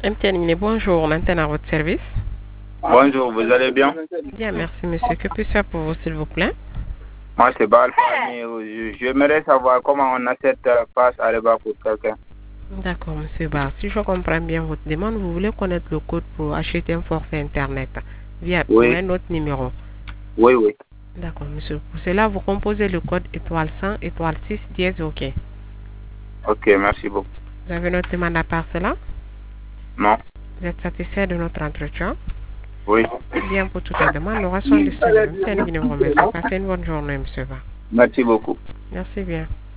MTN, bonjour, maintenant à votre service. Bonjour, vous allez bien? Bien, merci monsieur. Que puis-je faire pour vous, s'il vous plaît? Moi, c'est Balfa. J'aimerais savoir comment on achète passe Areba pour quelqu'un. D'accord, monsieur Bar. Si je comprends bien votre demande, vous voulez connaître le code pour acheter un forfait Internet pour Oui, un autre numéro. oui. D'accord, monsieur. Pour cela, vous composez le code étoile 100, étoile 6, dièse OK. Ok, merci beaucoup. Vous avez notre demande à part cela? Non? Vous êtes satisfait de notre entretien? Oui. Bien, pour toute la demande, nous restons disponibles. MTN vous remercie. Passez une bonne journée, monsieur Bar. Merci beaucoup. Merci bien.